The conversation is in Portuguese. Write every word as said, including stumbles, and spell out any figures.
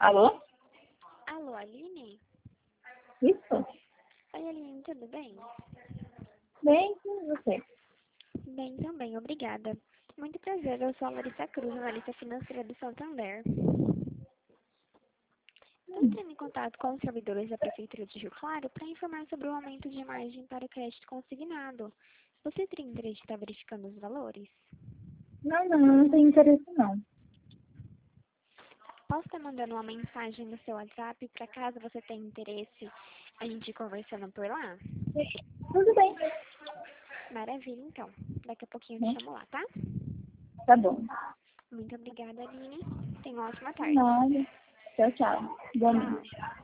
Alô? Alô, Aline? Isso? Oi, Aline, tudo bem? Bem, e você? Bem também, obrigada. Muito prazer, eu sou a Larissa Cruz, analista financeira do Santander. Estou Hum, entrando em contato com os servidores da Prefeitura de Rio Claro para informar sobre o aumento de margem para o crédito consignado. Você teria interesse de estar verificando os valores? Não, não, não tenho interesse não. Posso estar mandando uma mensagem no seu WhatsApp para caso você tenha interesse a gente ir conversando por lá? Tudo bem. Maravilha, então. Daqui a pouquinho eu te Né? chamo lá, tá? Tá bom. Muito obrigada, Aline. Tenha uma ótima tarde. Nada. Tchau, tchau. Boa noite. Tchau.